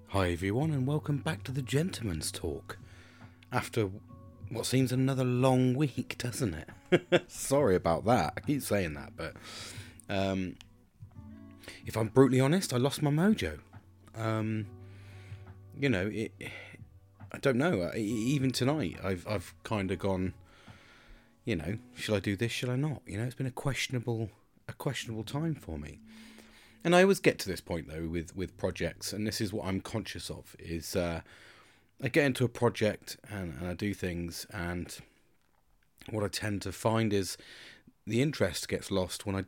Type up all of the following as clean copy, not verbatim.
Hi everyone and welcome back to the Gentleman's Talk. After what seems another long week, doesn't it? Sorry about that, I keep saying that, but if I'm brutally honest, I lost my mojo. I don't know, even tonight I've kind of gone, shall I do this, shall I not? It's been a questionable time for me. And I always get to this point though with projects, and this is what I'm conscious of, is I get into a project and I do things, and what I tend to find is the interest gets lost when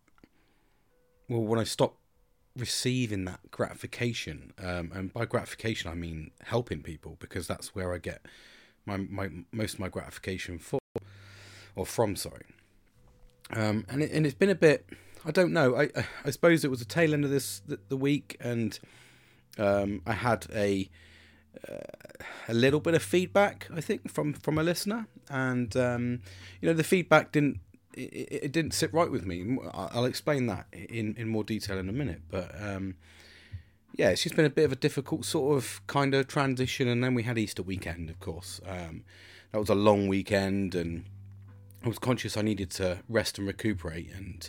I stop receiving that gratification, and by gratification I mean helping people, because that's where I get my most of my gratification from. And it's been a bit, I don't know. I suppose it was the tail end of the week, and I had a little bit of feedback, I think, from a listener, and the feedback didn't sit right with me. I'll explain that in more detail in a minute, but it's just been a bit of a difficult sort of kind of transition. And then we had Easter weekend, of course. That was a long weekend, and I was conscious I needed to rest and recuperate, and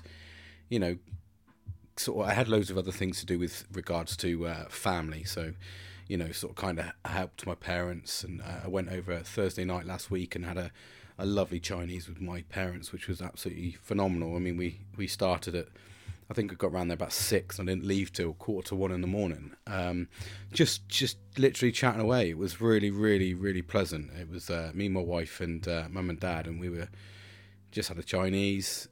I had loads of other things to do with regards to family. So, sort of kind of helped my parents, and I went over Thursday night last week and had a lovely Chinese with my parents, which was absolutely phenomenal. I mean, we started at, I think I got around there about 6, and I didn't leave till 1:45 in the morning. Just literally chatting away. It was really, really, really pleasant. It was me, my wife, and mum and dad, and we were just had a Chinese.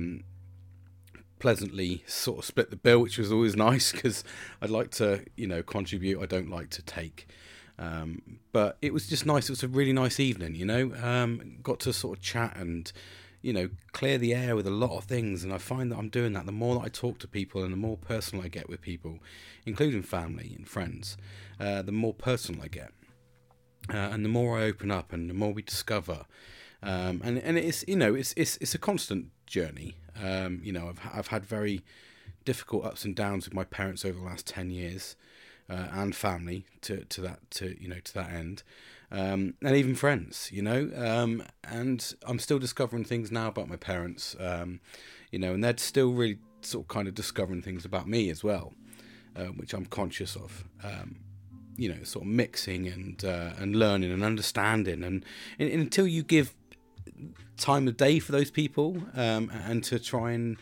Pleasantly sort of split the bill, which was always nice, because I'd like to contribute, I don't like to take, but it was just nice. It was a really nice evening, got to sort of chat and clear the air with a lot of things. And I find that I'm doing that the more that I talk to people, and the more personal I get with people, including family and friends, the more personal I get, and the more I open up, and the more we discover. And it's it's a constant journey. I've had very difficult ups and downs with my parents over the last 10 years, and family to that end, and even friends, and I'm still discovering things now about my parents, and they're still really sort of kind of discovering things about me as well, which I'm conscious of. Sort of mixing and learning and understanding, and until you give time of day for those people, and to try and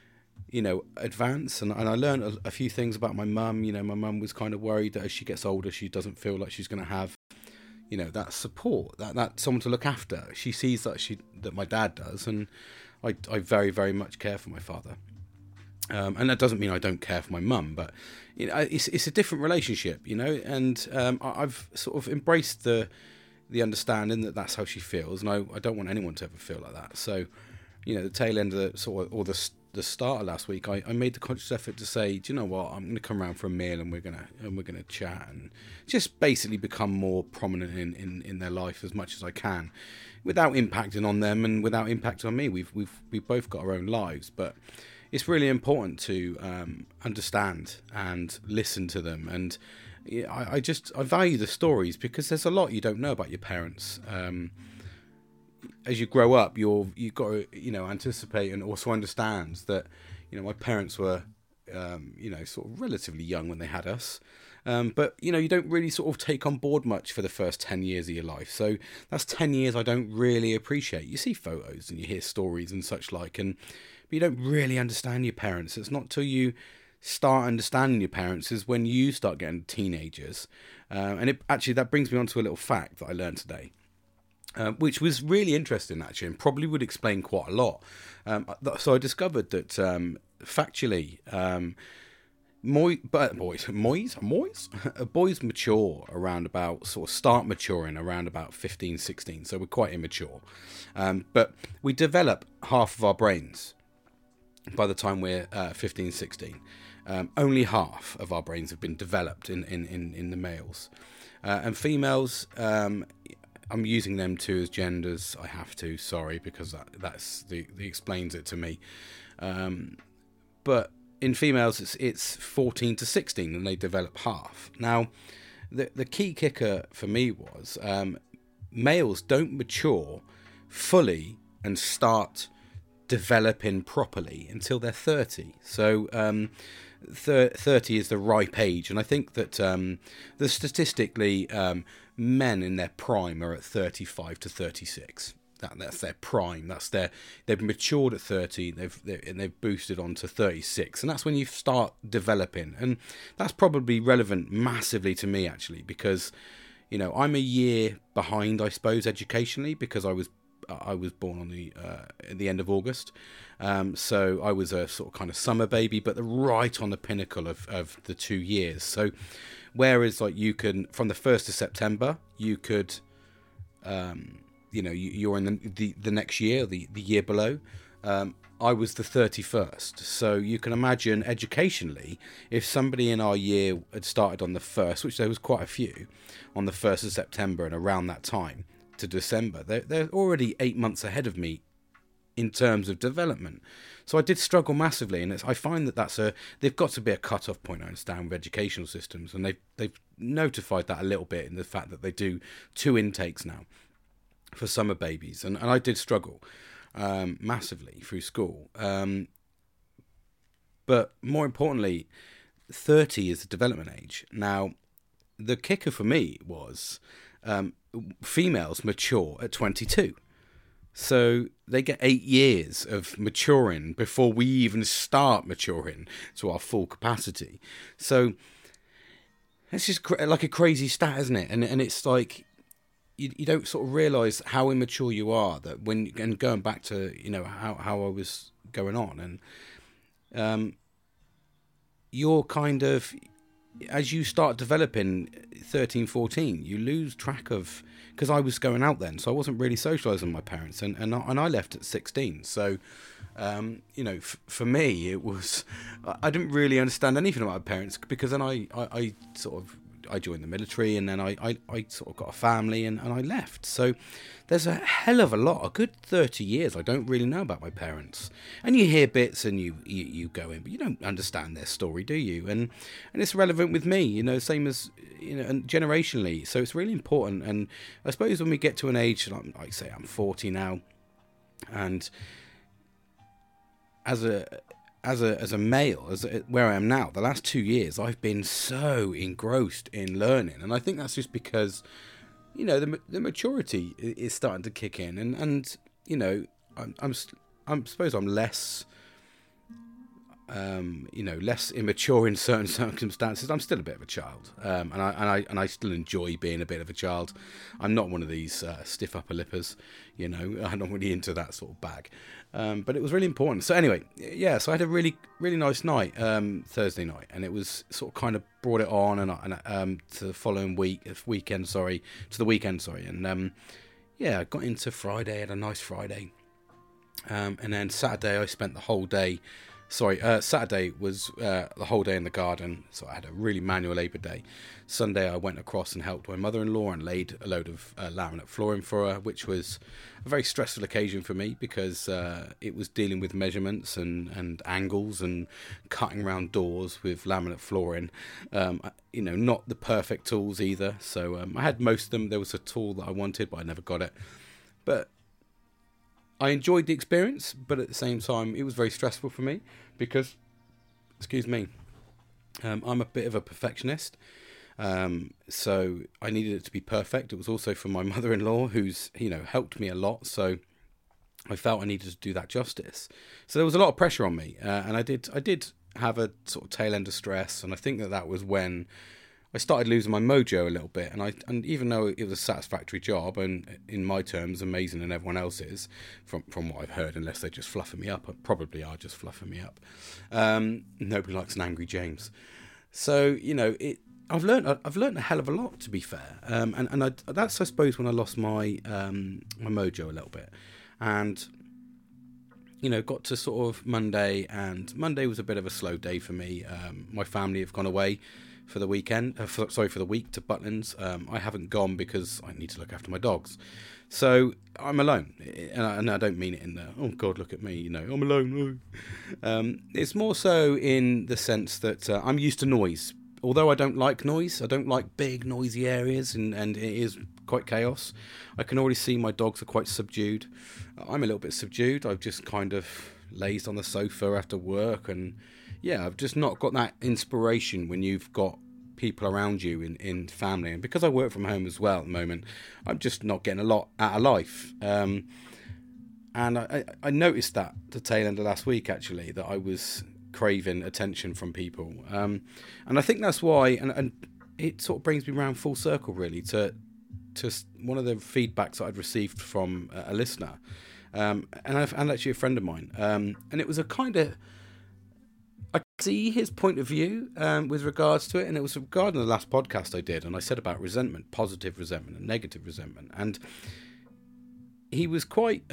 advance. And I learned a few things about my mum. My mum was kind of worried that as she gets older, she doesn't feel like she's going to have that support, that someone to look after. She sees that my dad does, and I very, very much care for my father. And that doesn't mean I don't care for my mum, but it's a different relationship, and I've sort of embraced the understanding that that's how she feels, and I don't want anyone to ever feel like that. So, the tail end of the start of last week, I made the conscious effort to say, do you know what, I'm going to come around for a meal, and we're gonna chat, and just basically become more prominent in their life as much as I can, without impacting on them and without impacting on me. We've both got our own lives, but it's really important to understand and listen to them. And I value the stories, because there's a lot you don't know about your parents. As you grow up, you've got to anticipate and also understand that my parents were sort of relatively young when they had us, but you don't really sort of take on board much for the first 10 years of your life. So that's 10 years I don't really appreciate. You see photos and you hear stories and such like, but you don't really understand your parents. It's not till you start understanding your parents is when you start getting teenagers. And that brings me on to a little fact that I learned today, which was really interesting, actually, and probably would explain quite a lot. So I discovered that, factually, boys mature around about, sort of start maturing around about 15, 16. So we're quite immature. But we develop half of our brains by the time we're 15, 16. Only half of our brains have been developed in the males, and females. I'm using them too as genders. I have to, sorry, because that's the explains it to me. But in females, it's 14 to 16, and they develop half. Now, the key kicker for me was males don't mature fully and start developing properly until they're 30. So 30 is the ripe age, and I think that statistically men in their prime are at 35 to 36. That's their prime. They've matured at 30. They've boosted on to 36, and that's when you start developing. And that's probably relevant massively to me, actually, because I'm a year behind, I suppose, educationally, because I was born on at the end of August, so I was a sort of kind of summer baby, but right on the pinnacle of the 2 years. So whereas like you can, from the 1st of September, you could you're in the next year, the year below. I was the 31st. So you can imagine educationally, if somebody in our year had started on the 1st, which there was quite a few, on the 1st of September and around that time to December, they're already 8 months ahead of me in terms of development. So I did struggle massively, and I find that they've got to be a cut-off point, I understand, with educational systems, and they've notified that a little bit in the fact that they do 2 intakes now for summer babies, and I did struggle massively through school. But more importantly, 30 is the development age. Now, the kicker for me was females mature at 22. So they get 8 years of maturing before we even start maturing to our full capacity. So it's just like a crazy stat, isn't it? And it's like, you don't sort of realise how immature you are, that when, and going back to how I was going on, and you're kind of, as you start developing 13, 14, you lose track of, because I was going out then, so I wasn't really socialising with my parents, and I left at 16. So for me it was, I didn't really understand anything about my parents, because then I joined the military, and then I sort of got a family, and I left. So there's a hell of a lot, a good 30 years I don't really know about my parents. And you hear bits, and you go in, but you don't understand their story, do you? And it's relevant with me, same as, and generationally. So it's really important. And I suppose when we get to an age, like say I'm 40 now, and as a male, where I am now, the last 2 years, I've been so engrossed in learning, and I think that's just because, the maturity is starting to kick in, and I suppose I'm less, less immature in certain circumstances. I'm still a bit of a child, and I still enjoy being a bit of a child. I'm not one of these stiff upper lippers, I'm not really into that sort of bag. But it was really important. So anyway, yeah, so I had a really, really nice night, Thursday night, and it was sort of kind of brought it on and to the following weekend, and yeah, I got into Friday, had a nice Friday, and then Saturday I spent the whole day. Saturday was the whole day in the garden, so I had a really manual labour day. Sunday I went across and helped my mother-in-law and laid a load of laminate flooring for her, which was a very stressful occasion for me, because it was dealing with measurements and angles and cutting around doors with laminate flooring. Not the perfect tools either, so I had most of them. There was a tool that I wanted, but I never got it. But I enjoyed the experience, but at the same time, it was very stressful for me because, I'm a bit of a perfectionist. So I needed it to be perfect. It was also for my mother-in-law, who's, helped me a lot. So I felt I needed to do that justice. So there was a lot of pressure on me. And I did have a sort of tail end of stress. And I think that was when I started losing my mojo a little bit, and even though it was a satisfactory job, and in my terms amazing than everyone else's, from what I've heard, unless they're just fluffing me up, probably are just fluffing me up. Nobody likes an angry James, so I've learned a hell of a lot, to be fair, and that's, I suppose, when I lost my my mojo a little bit, and got to sort of Monday, and Monday was a bit of a slow day for me. My family have gone away for the weekend, for the week to Butlins. I haven't gone because I need to look after my dogs. So I'm alone, and I don't mean it in the, oh God, look at me, I'm alone. It's more so in the sense that I'm used to noise. Although I don't like noise, I don't like big noisy areas, and it is quite chaos. I can already see my dogs are quite subdued. I'm a little bit subdued. I've just kind of lazed on the sofa after work, and yeah, I've just not got that inspiration when you've got people around you in family. And because I work from home as well at the moment, I'm just not getting a lot out of life. And I noticed that the tail end of last week, actually, that I was craving attention from people. And I think that's why, and it sort of brings me around full circle, really, to one of the feedbacks that I'd received from a listener, and actually a friend of mine. And it was a kind of, I see his point of view with regards to it, and it was regarding the last podcast I did, and I said about resentment, positive resentment and negative resentment, and he was quite,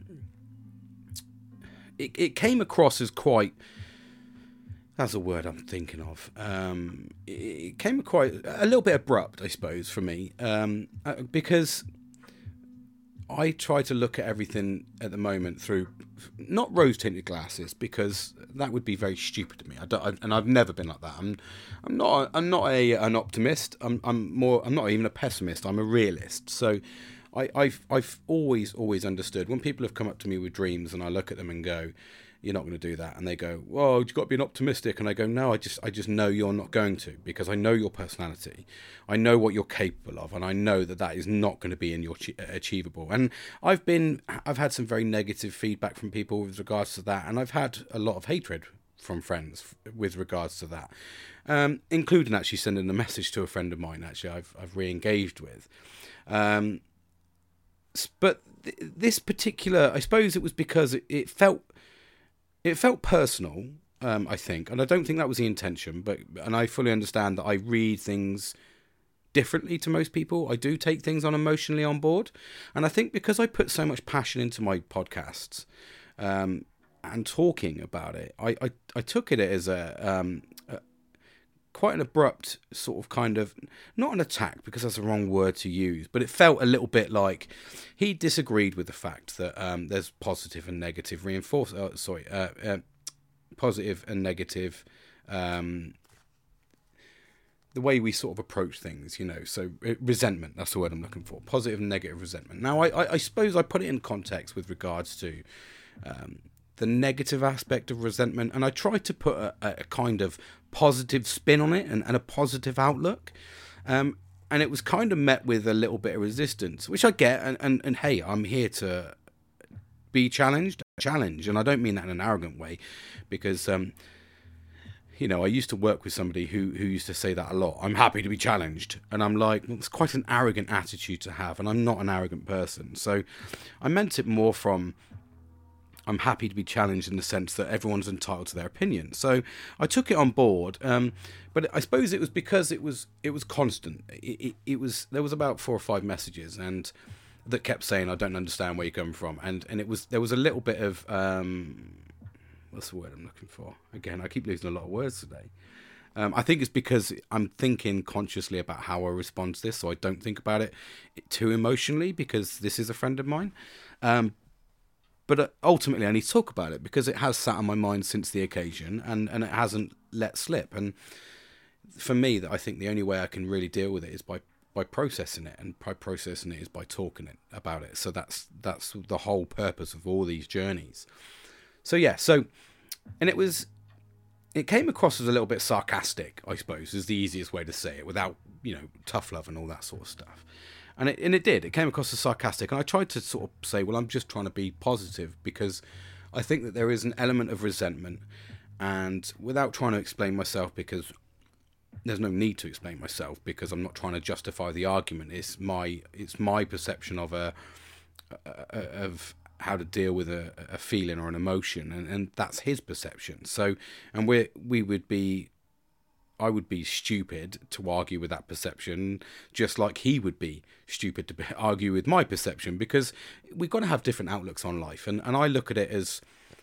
it came across as quite, that's a word I'm thinking of, it came quite, a little bit abrupt, I suppose, for me, because I try to look at everything at the moment through not rose-tinted glasses, because that would be very stupid to me. And I've never been like that. I'm not an optimist. I'm not even a pessimist. I'm a realist. So I've always understood when people have come up to me with dreams, and I look at them and go, "You're not going to do that," and they go, "Well, you've got to be an optimistic," and I go, "No, I just know you're not going to, because I know your personality, I know what you're capable of, and I know that is not going to be in your achievable." And I've had some very negative feedback from people with regards to that, and I've had a lot of hatred from friends with regards to that, including actually sending a message to a friend of mine. Actually, I've re-engaged with, but this particular, I suppose it was because it felt personal, I think, and I don't think that was the intention, and I fully understand that I read things differently to most people. I do take things emotionally on board, and I think because I put so much passion into my podcasts, and talking about it, I took it as a quite an abrupt sort of kind of, not an attack because that's the wrong word to use, but it felt a little bit like he disagreed with the fact that there's positive and negative positive and negative, the way we sort of approach things, so resentment, that's the word I'm looking for, positive and negative resentment. Now I suppose I put it in context with regards to the negative aspect of resentment, and I tried to put a kind of positive spin on it and a positive outlook, and it was kind of met with a little bit of resistance, which I get, and hey, I'm here to be challenged, and I don't mean that in an arrogant way, because I used to work with somebody who used to say that a lot. I'm happy to be challenged, and I'm like, well, it's quite an arrogant attitude to have, and I'm not an arrogant person. So I meant it more from, I'm happy to be challenged in the sense that everyone's entitled to their opinion. So I took it on board, but I suppose it was because it was constant. It was, there was about 4 or 5 messages and that kept saying, I don't understand where you're coming from, and there was a little bit of what's the word I'm looking for? Again, I keep losing a lot of words today. I think it's because I'm thinking consciously about how I respond to this, so I don't think about it too emotionally, because this is a friend of mine. But ultimately, I need to talk about it because it has sat on my mind since the occasion, and it hasn't let slip. And for me, I think the only way I can really deal with it is by processing it, and by processing it is by talking about it. So that's the whole purpose of all these journeys. So yeah, and it came across as a little bit sarcastic, I suppose, is the easiest way to say it, without tough love and all that sort of stuff. And it did. It came across as sarcastic, and I tried to sort of say, well, I'm just trying to be positive, because I think that there is an element of resentment, and without trying to explain myself, because there's no need to explain myself, because I'm not trying to justify the argument. It's my perception of of how to deal with a feeling or an emotion, and that's his perception. So, and I would be stupid to argue with that perception, just like he would be stupid to argue with my perception, because we've got to have different outlooks on life. And I look at it as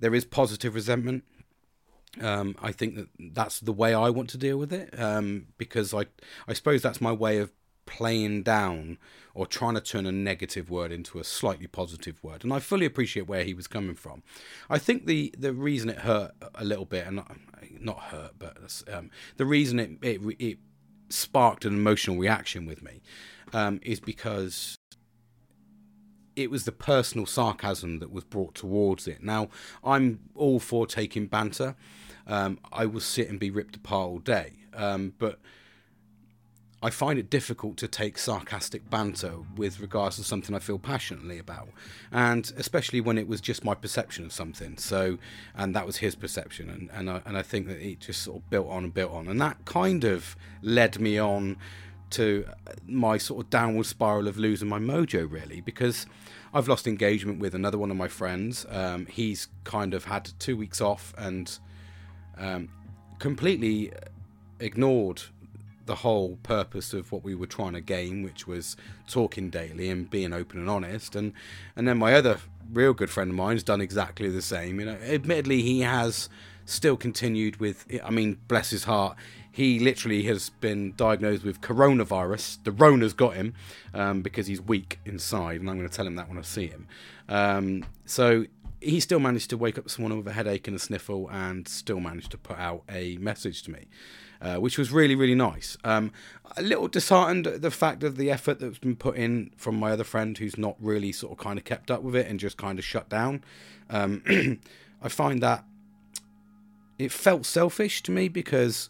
there is positive resentment. I think that's the way I want to deal with it, because I suppose that's my way of playing down or trying to turn a negative word into a slightly positive word. And I fully appreciate where he was coming from. I think the reason it hurt a little bit, and not hurt, but the reason it sparked an emotional reaction with me, is because it was the personal sarcasm that was brought towards it. Now, I'm all for taking banter. I will sit and be ripped apart all day. But I find it difficult to take sarcastic banter with regards to something I feel passionately about. And especially when it was just my perception of something. So, and that was his perception. And I think that it just sort of built on and built on. And that kind of led me on to my sort of downward spiral of losing my mojo, really, because I've lost engagement with another one of my friends. He's kind of had 2 weeks off and completely ignored the whole purpose of what we were trying to gain, which was talking daily and being open and honest. And then my other real good friend of mine has done exactly the same. You know, admittedly, he has still continued with, I mean, bless his heart, he literally has been diagnosed with coronavirus. The Rona's got him because he's weak inside, and I'm going to tell him that when I see him. So he still managed to wake up this morning with a headache and a sniffle, and still managed to put out a message to me, which was really, really nice. A little disheartened at the fact of the effort that's been put in from my other friend, who's not really sort of kind of kept up with it and just kind of shut down. I find that it felt selfish to me because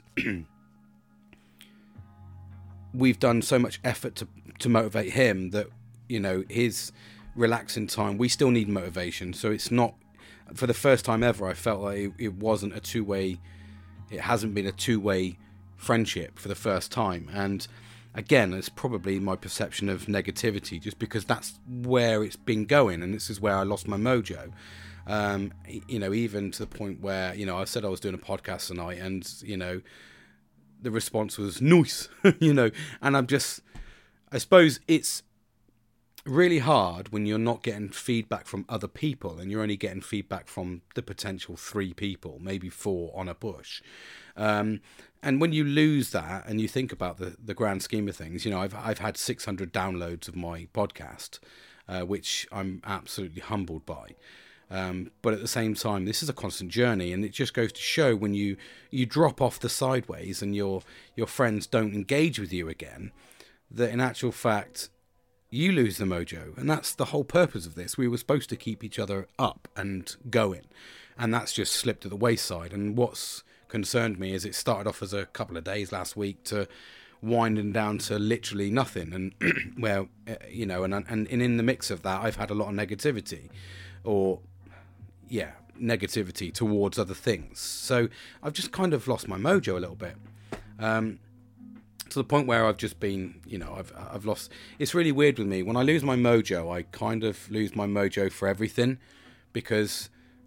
we've done so much effort to motivate him that, you know, his relaxing time, we still need motivation. So it's not, for the first time ever, I felt like it wasn't a two-way, it hasn't been a two-way friendship for the first time. And again, it's probably my perception of negativity, just because that's where it's been going, and this is where I lost my mojo. You know, even to the point where, you know, I said I was doing a podcast tonight, and, you know, the response was nice, you know, and I suppose it's really hard when you're not getting feedback from other people and you're only getting feedback from the potential 3 people, maybe 4 on a push. And when you lose that and you think about the grand scheme of things, you know, I've had 600 downloads of my podcast, which I'm absolutely humbled by. But at the same time, this is a constant journey, and it just goes to show when you drop off the sideways and your friends don't engage with you again, that in actual fact, you lose the mojo. And that's the whole purpose of this. We were supposed to keep each other up and going, and that's just slipped to the wayside. And what's concerned me is it started off as a couple of days last week to winding down to literally nothing. And well, you know, and in the mix of that, I've had a lot of negativity, negativity towards other things. So I've just kind of lost my mojo a little bit, to the point where I've just been, you know, I've lost. It's really weird with me. When I lose my mojo, I kind of lose my mojo for everything, because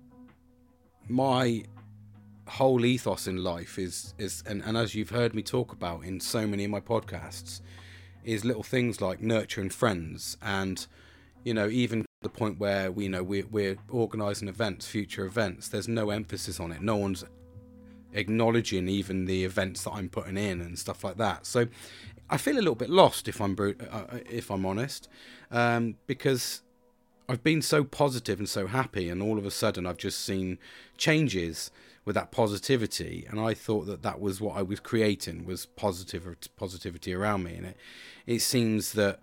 my whole ethos in life is and as you've heard me talk about in so many of my podcasts, is little things like nurturing friends. And, you know, even the point where we're organising events, future events, there's no emphasis on it. No one's acknowledging even the events that I'm putting in and stuff like that. So I feel a little bit lost, if I'm honest, because I've been so positive and so happy, and all of a sudden I've just seen changes with that positivity, and I thought that was what I was creating, was positivity around me. And it seems that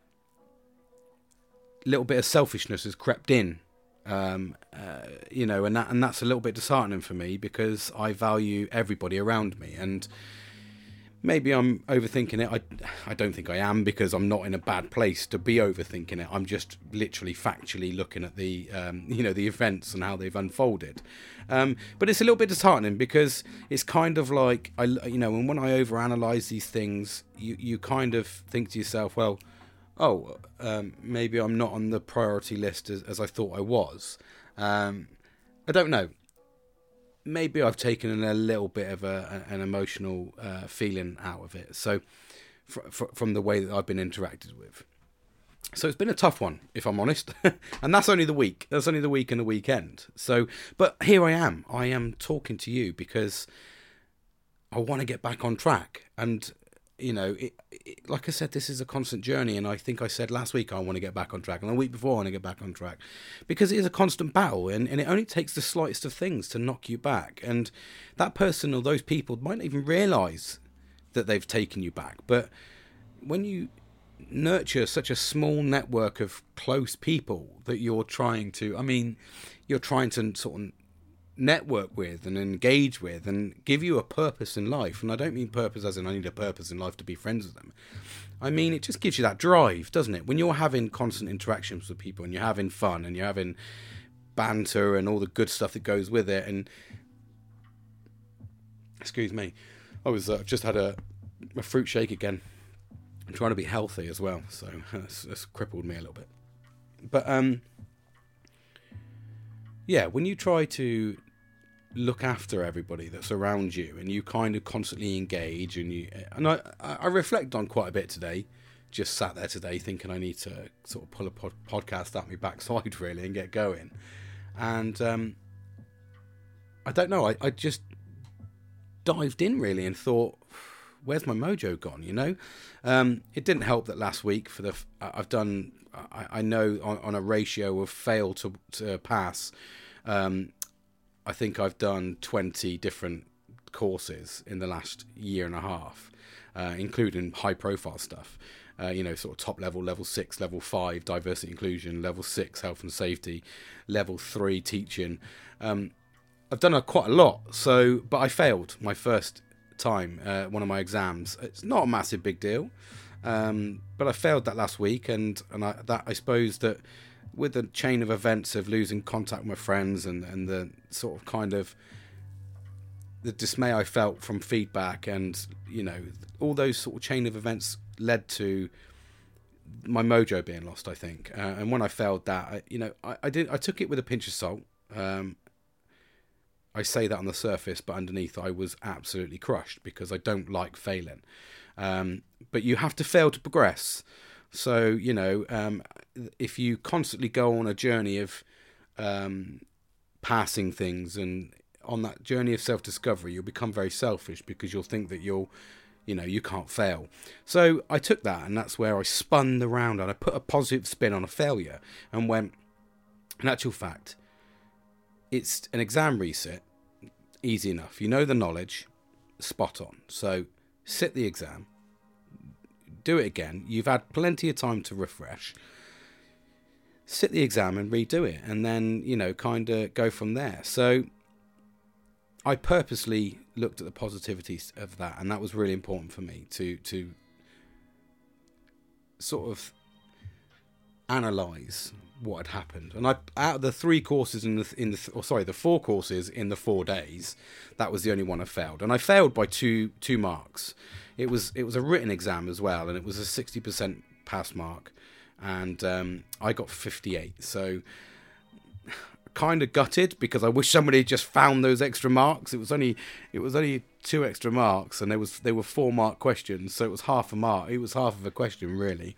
little bit of selfishness has crept in, you know, and that's a little bit disheartening for me, because I value everybody around me. And maybe I'm overthinking it. I don't think I am, because I'm not in a bad place to be overthinking it. I'm just literally factually looking at the you know, the events and how they've unfolded. But it's a little bit disheartening, because it's kind of like, you know, and when I overanalyze these things, you kind of think to yourself, well, maybe I'm not on the priority list as I thought I was. I don't know. Maybe I've taken a little bit of an emotional feeling out of it. So from the way that I've been interacted with. So it's been a tough one, if I'm honest. And that's only the week. That's only the week and the weekend. So, but here I am. I am talking to you because I want to get back on track. And, you know, like I said, this is a constant journey. And I think I said last week I want to get back on track. And the week before I want to get back on track. Because it is a constant battle. And it only takes the slightest of things to knock you back. And that person or those people might not even realise that they've taken you back. But when you nurture such a small network of close people that you're trying to sort of network with and engage with and give you a purpose in life. And I don't mean purpose as in I need a purpose in life to be friends with them. I mean, it just gives you that drive, doesn't it? When you're having constant interactions with people and you're having fun and you're having banter and all the good stuff that goes with it. And excuse me, I've just had a fruit shake again. I'm trying to be healthy as well, so that's crippled me a little bit. But yeah, when you try to look after everybody that's around you, and you kind of constantly engage, and I reflect on quite a bit today. Just sat there today thinking I need to sort of pull a podcast out my backside really and get going. And I don't know. I just dived in really and thought, where's my mojo gone, you know? It didn't help that last week I know on a ratio of fail to pass, I think I've done 20 different courses in the last year and a half, including high profile stuff, sort of top level, level 6, level 5, diversity inclusion, level 6, health and safety, level 3, teaching. I've done quite a lot, but I failed my first time, one of my exams. It's not a massive big deal, but I failed that last week, and I suppose that with the chain of events of losing contact with my friends and the sort of kind of the dismay I felt from feedback, and all those sort of chain of events led to my mojo being lost, I think. And when I failed that, I took it with a pinch of salt. I say that on the surface, but underneath I was absolutely crushed because I don't like failing. But you have to fail to progress. So, if you constantly go on a journey of passing things, and on that journey of self-discovery, you'll become very selfish because you'll think that you can't fail. So I took that, and that's where I spun around and I put a positive spin on a failure and went, in actual fact, it's an exam resit, easy enough. You know the knowledge, spot on. So sit the exam, do it again. You've had plenty of time to refresh. Sit the exam and redo it, and then, kind of go from there. So I purposely looked at the positivities of that, and that was really important for me to sort of analyse what had happened. And out of the 3 courses the 4 courses in the 4 days, that was the only one I failed, and I failed by two marks. It was a written exam as well, and it was a 60% pass mark, and I got 58. So kind of gutted because I wish somebody had just found those extra marks. It was only 2 extra marks, and they were 4-mark questions, so it was half a mark. It was half of a question really.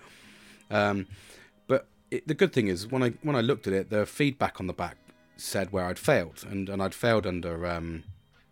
The good thing is when I looked at it, the feedback on the back said where I'd failed, and I'd failed under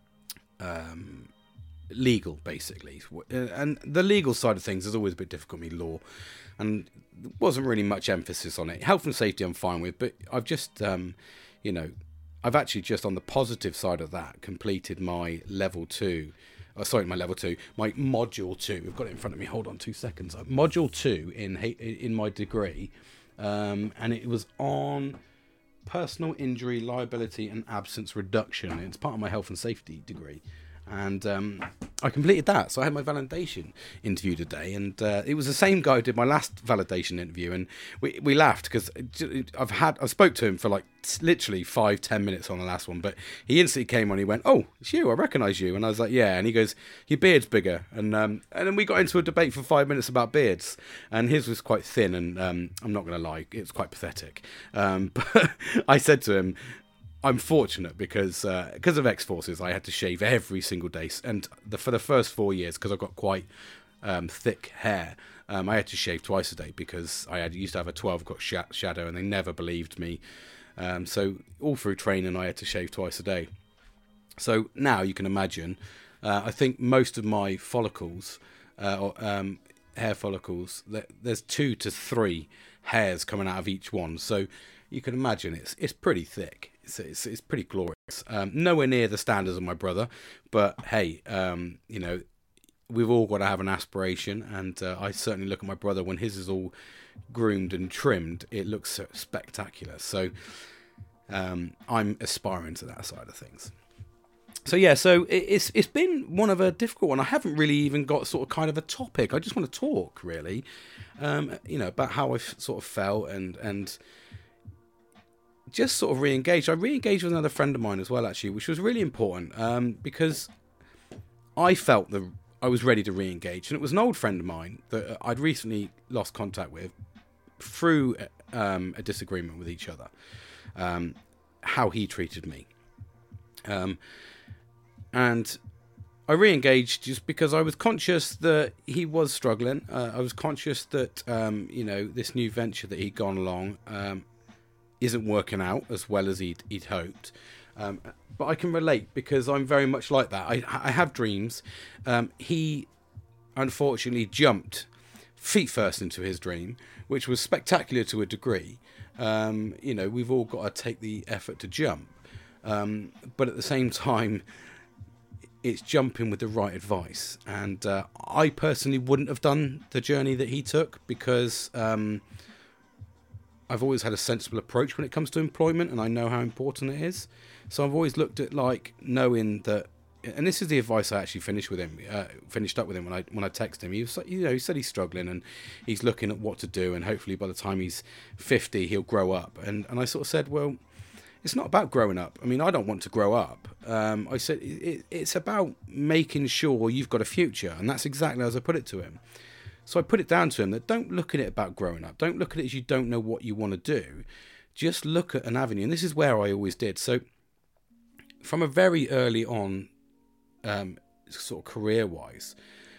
legal, basically. And the legal side of things is always a bit difficult with law, and there wasn't really much emphasis on it. Health and safety I'm fine with, but I've just I've actually just on the positive side of that completed my level 2. My module 2. I've got it in front of me. Hold on 2 seconds. Module 2 in my degree. And it was on personal injury, liability and absence reduction. It's part of my health and safety degree, and I completed that. So I had my validation interview today, and it was the same guy who did my last validation interview, and we laughed because I spoke to him for like literally 5-10 minutes on the last one, but he instantly came on. He went, "Oh, it's you, I recognise you," and I was like, "Yeah," and he goes, "Your beard's bigger," and then we got into a debate for 5 minutes about beards, and his was quite thin, and I'm not going to lie, it was quite pathetic, but I said to him, I'm fortunate because of X-Forces, I had to shave every single day, and for the first 4 years, because I've got quite thick hair. I had to shave twice a day because used to have a 12 o'clock shadow, and they never believed me. So all through training, I had to shave twice a day. So now you can imagine, I think most of my follicles, hair follicles, there's 2 to 3 hairs coming out of each one. So you can imagine it's pretty thick. It's pretty glorious. Nowhere near the standards of my brother, but hey, we've all got to have an aspiration, and I certainly look at my brother when his is all groomed and trimmed. It looks spectacular. So I'm aspiring to that side of things. So yeah, so it's been one of a difficult one. I haven't really even got sort of kind of a topic. I just want to talk really, about how I sort of felt and just sort of re-engaged. I re-engaged with another friend of mine as well, actually, which was really important because I felt I was ready to re-engage, and it was an old friend of mine that I'd recently lost contact with through a disagreement with each other. How he treated me, and I re-engaged just because I was conscious that he was struggling. I was conscious that this new venture that he'd gone along isn't working out as well as he'd hoped. But I can relate because I'm very much like that. I have dreams. He unfortunately jumped feet first into his dream, which was spectacular to a degree. We've all got to take the effort to jump. But at the same time, it's jumping with the right advice. And I personally wouldn't have done the journey that he took because I've always had a sensible approach when it comes to employment, and I know how important it is. So I've always looked at knowing that, and this is the advice I actually finished up with him when I texted him. He was, he said he's struggling and he's looking at what to do, and hopefully by the time he's 50 he'll grow up. And I sort of said, well, it's not about growing up. I mean, I don't want to grow up. I said it's about making sure you've got a future, and that's exactly as I put it to him. So I put it down to him that don't look at it about growing up. Don't look at it as you don't know what you want to do. Just look at an avenue. And this is where I always did. So from a very early on, sort of career-wise,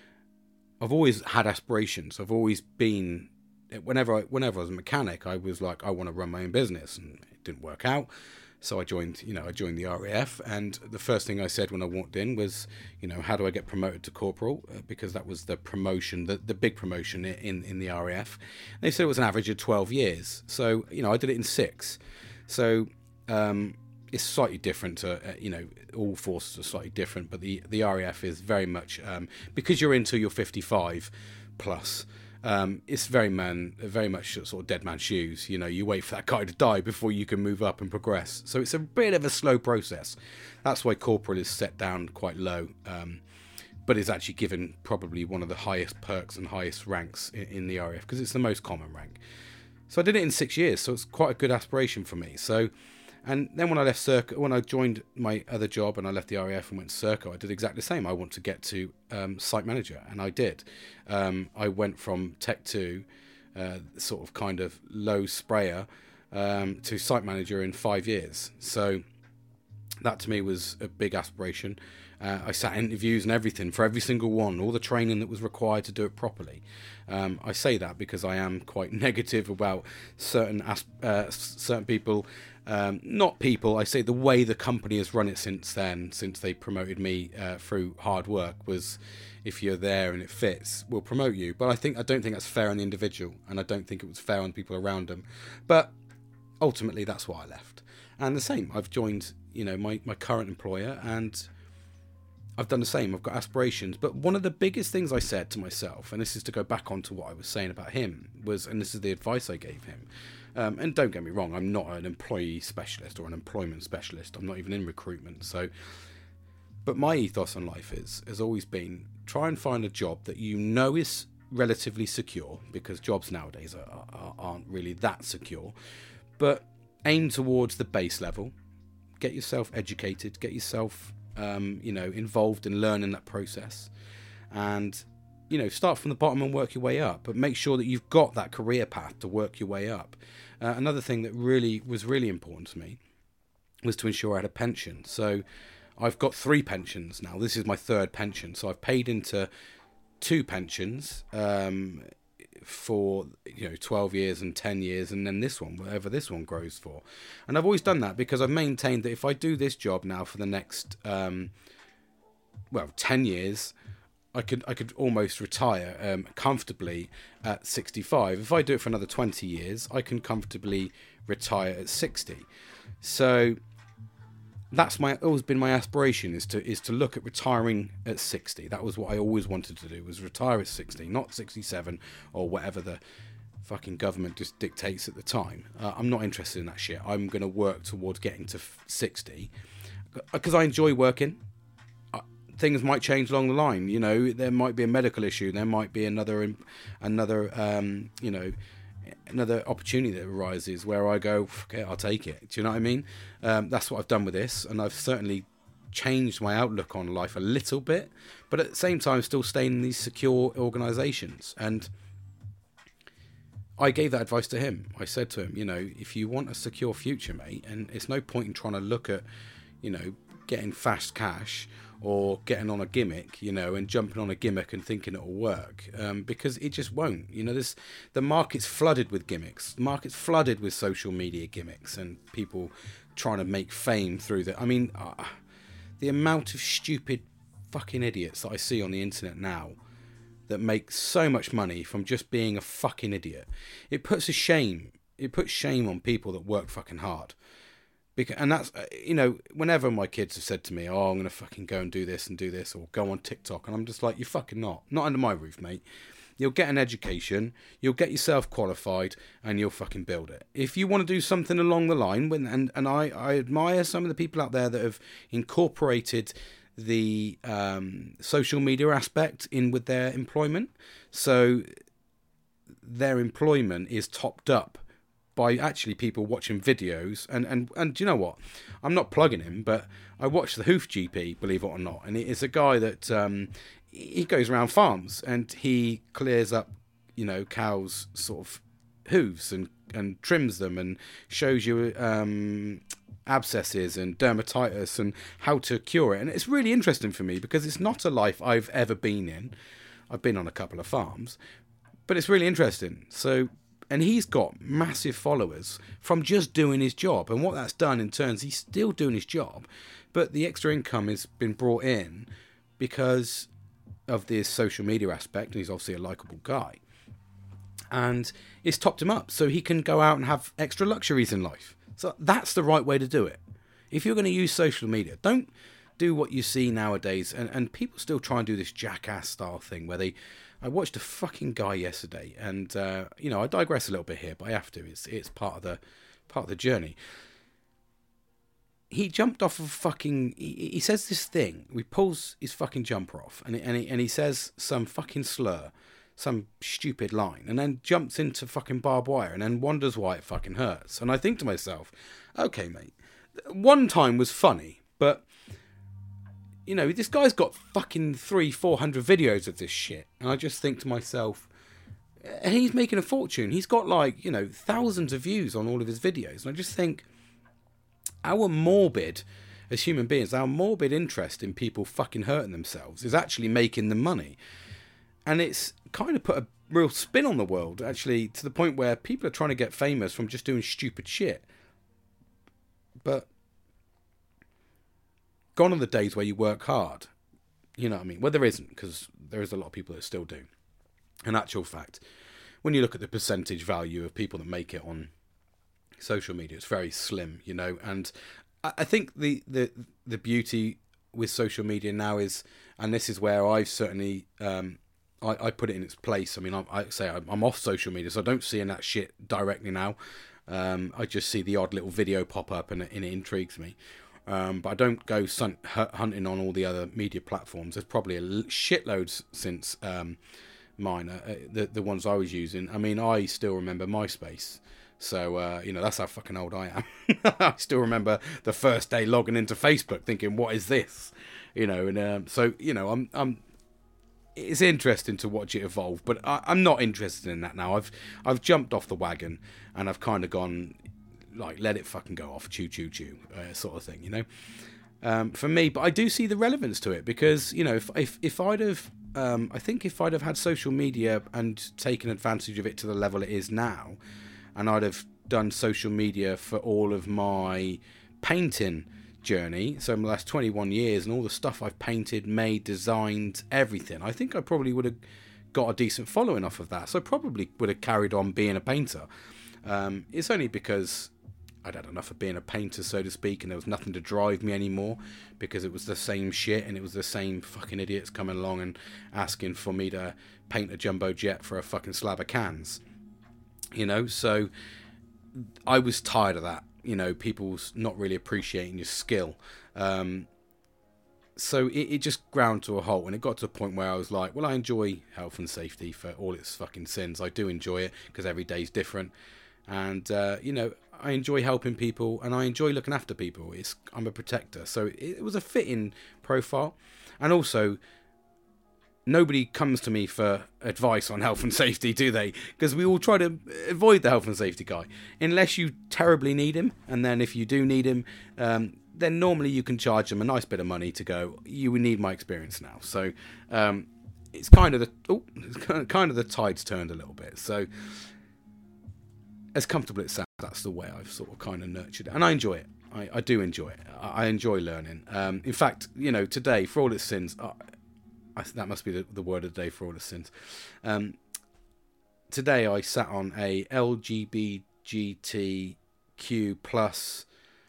I've always had aspirations. I've always been, whenever I was a mechanic, I was like, I want to run my own business, and it didn't work out. So I joined the RAF, and the first thing I said when I walked in was, how do I get promoted to corporal? Because that was the promotion, the big promotion in the RAF. And they said it was an average of 12 years. So, I did it in 6. So it's slightly different to, all forces are slightly different, but the RAF is very much, because you're until you're 55 plus, it's very much sort of dead man's shoes. You wait for that guy to die before you can move up and progress. So it's a bit of a slow process. That's why corporal is set down quite low, but is actually given probably one of the highest perks and highest ranks in the RAF because it's the most common rank. So I did it in 6 years, so it's quite a good aspiration for me. So, and then when I left Serco, when I joined my other job and I left the RAF and went to Serco, I did exactly the same. I want to get to site manager, and I did. I went from Tech 2, sort of kind of low sprayer, to site manager in 5 years. So that to me was a big aspiration. I sat interviews and everything for every single one, all the training that was required to do it properly. I say that because I am quite negative about certain people. Not people, I say the way the company has run it since then, since they promoted me through hard work, was if you're there and it fits, we'll promote you. But I don't think that's fair on the individual, and I don't think it was fair on the people around them. But ultimately, that's why I left. And the same, I've joined, my current employer, and I've done the same. I've got aspirations. But one of the biggest things I said to myself, and this is to go back onto what I was saying about him, was, and this is the advice I gave him, and don't get me wrong, I'm not an employee specialist or an employment specialist. I'm not even in recruitment. But my ethos on life has always been try and find a job that is relatively secure, because jobs nowadays aren't really that secure. But aim towards the base level. Get yourself educated. Get yourself involved in learning that process, and start from the bottom and work your way up, but make sure that you've got that career path to work your way up. Another thing that was really important to me was to ensure I had a pension. So I've got 3 pensions now. This is my 3rd pension. So I've paid into 2 pensions for 12 years and 10 years, and then this one, whatever this one grows for. And I've always done that because I've maintained that if I do this job now for the next 10 years, I could almost retire comfortably at 65. If I do it for another 20 years, I can comfortably retire at 60. So that's always been my aspiration, is to look at retiring at 60. That was what I always wanted to do, was retire at 60, not 67 or whatever the fucking government just dictates at the time. I'm not interested in that shit. I'm going to work towards getting to 60 because I enjoy working. Things might change along the line. There might be a medical issue. There might be another opportunity that arises where I go, okay, I'll take it. Do you know what I mean? That's what I've done with this, and I've certainly changed my outlook on life a little bit, but at the same time still staying in these secure organisations. And I gave that advice to him. I said to him, if you want a secure future, mate, and it's no point in trying to look at, getting fast cash or getting on a gimmick, and jumping on a gimmick and thinking it'll work, because it just won't. The market's flooded with gimmicks. The market's flooded with social media gimmicks and people trying to make fame through that. I mean, the amount of stupid fucking idiots that I see on the internet now that make so much money from just being a fucking idiot. It puts shame on people that work fucking hard. And that's, whenever my kids have said to me, I'm going to fucking go and do this, or go on TikTok, and I'm just like, you're fucking not under my roof, mate. You'll get an education, you'll get yourself qualified, and you'll fucking build it. If you want to do something along the line, and I admire some of the people out there that have incorporated the social media aspect in with their employment. So their employment is topped up by actually people watching videos, and do you know what? I'm not plugging him, but I watched the Hoof GP, believe it or not, and it's a guy that he goes around farms and he clears up, cows' sort of hooves and trims them and shows you abscesses and dermatitis and how to cure it. And it's really interesting for me because it's not a life I've ever been in. I've been on a couple of farms, but it's really interesting. And he's got massive followers from just doing his job. And what that's done in turns, he's still doing his job, but the extra income has been brought in because of this social media aspect. And he's obviously a likeable guy. And it's topped him up so he can go out and have extra luxuries in life. So that's the right way to do it. If you're going to use social media, don't do what you see nowadays. And people still try and do this jackass style thing where I watched a fucking guy yesterday, and I digress a little bit here, but I have to. It's part of the journey. He jumped off of fucking. He says this thing. He pulls his fucking jumper off, and he says some fucking slur, some stupid line, and then jumps into fucking barbed wire, and then wonders why it fucking hurts. And I think to myself, okay, mate, one time was funny, but. This guy's got fucking 300-400 videos of this shit. And I just think to myself, and he's making a fortune. He's got thousands of views on all of his videos. And I just think our morbid, as human beings, our morbid interest in people fucking hurting themselves is actually making them money. And it's kind of put a real spin on the world, actually, to the point where people are trying to get famous from just doing stupid shit. But gone are the days where you work hard. You know what I mean? Well, there isn't, because there is a lot of people that still do. In actual fact, when you look at the percentage value of people that make it on social media, it's very slim, and I think the beauty with social media now is, and this is where I've certainly I put it in its place. I mean, I'm off social media, so I don't see in that shit directly now. I just see the odd little video pop up, and it intrigues me. But I don't go hunting on all the other media platforms. There's probably a shitload since mine, the ones I was using. I mean, I still remember MySpace. So, that's how fucking old I am. I still remember the first day logging into Facebook thinking, what is this? It's interesting to watch it evolve, but I'm not interested in that now. I've jumped off the wagon and I've kind of gone, let it fucking go off, choo choo choo, sort of thing, for me. But I do see the relevance to it because, you know, if I'd have, I think if I'd have had social media and taken advantage of it to the level it is now, and I'd have done social media for all of my painting journey, so in the last 21 years, and all the stuff I've painted, made, designed, everything, I think I probably would have got a decent following off of that. So I probably would have carried on being a painter. It's only because I'd had enough of being a painter, so to speak, and there was nothing to drive me anymore, because it was the same shit, and it was the same fucking idiots coming along and asking for me to paint a jumbo jet for a fucking slab of cans, you know. So I was tired of that, you know, people's not really appreciating your skill. So it just ground to a halt, and it got to a point where I was like, well, I enjoy health and safety for all its fucking sins. I do enjoy it because every day's different, and you know, I enjoy helping people, and I enjoy looking after people. I'm a protector, so it was a fitting profile. And also, nobody comes to me for advice on health and safety, do they? Because we all try to avoid the health and safety guy, unless you terribly need him. And then if you do need him, then normally you can charge them a nice bit of money to go, you need my experience now. So it's kind of the tide's turned a little bit. So as comfortable as it sounds, that's the way I've sort of kind of nurtured it, and I enjoy it. I do enjoy it. I enjoy learning. In fact, you know, today, for all its sins, that must be the word of the day, for all its sins. Today I sat on a LGBTQ plus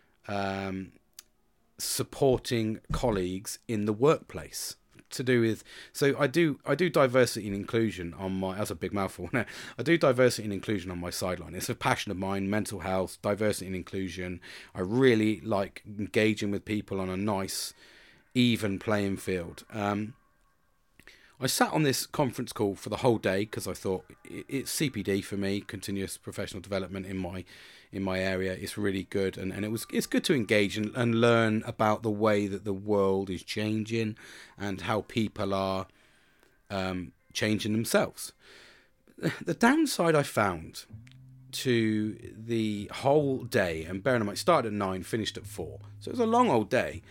supporting colleagues in the workplace. To do with, so I do diversity and inclusion on my, that's a big mouthful. I do diversity and inclusion on my sideline. It's a passion of mine, mental health, diversity and inclusion. I really like engaging with people on a nice, even playing field. I sat on this conference call for the whole day because I thought it's CPD for me, continuous professional development in my area. It's really good, and it's good to engage and learn about the way that the world is changing and how people are changing themselves. The downside I found to the whole day, and bearing in mind, it started at 9, finished at 4, so it was a long old day.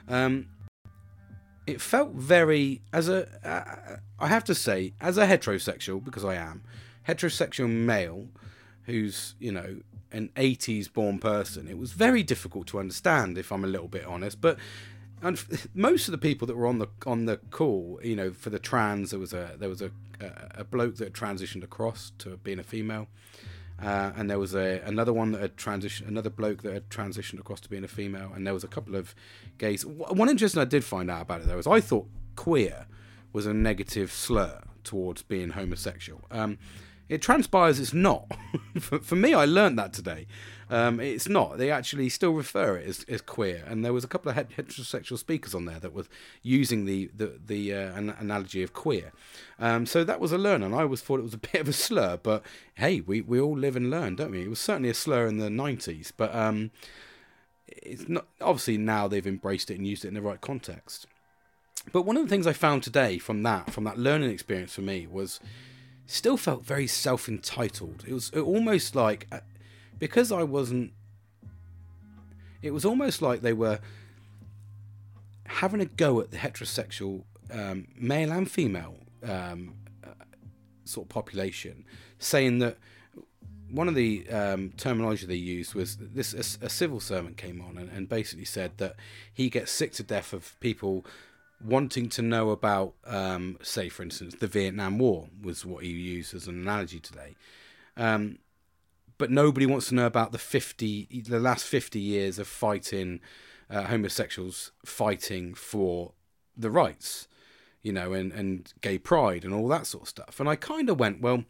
It felt very, I have to say, as a heterosexual, because I am, heterosexual male, who's, you know, an 80s born person, it was very difficult to understand, if I'm a little bit honest. But most of the people that were on the call, you know, for the trans, there was a bloke that had transitioned across to being a female. And there was another one that had transitioned, another bloke that had transitioned across to being a female, and there was a couple of gays. One interesting I did find out about it though is I thought queer was a negative slur towards being homosexual. It transpires it's not. For me, I learned that today. It's not. They actually still refer it as queer, and there was a couple of heterosexual speakers on there that were using the analogy of queer. So that was a learn, and I always thought it was a bit of a slur, but hey, we all live and learn, don't we? It was certainly a slur in the 90s, but it's not. Obviously now they've embraced it and used it in the right context. But one of the things I found today from that learning experience for me was still felt very self-entitled. It was almost like, because I wasn't, it was almost like they were having a go at the heterosexual male and female sort of population, saying that one of the terminology they used was this: a civil servant came on and basically said that he gets sick to death of people wanting to know about, say, for instance, the Vietnam War was what he used as an analogy today. But nobody wants to know about the last 50 years of fighting, homosexuals fighting for the rights, you know, and gay pride and all that sort of stuff. And I kind of went, well,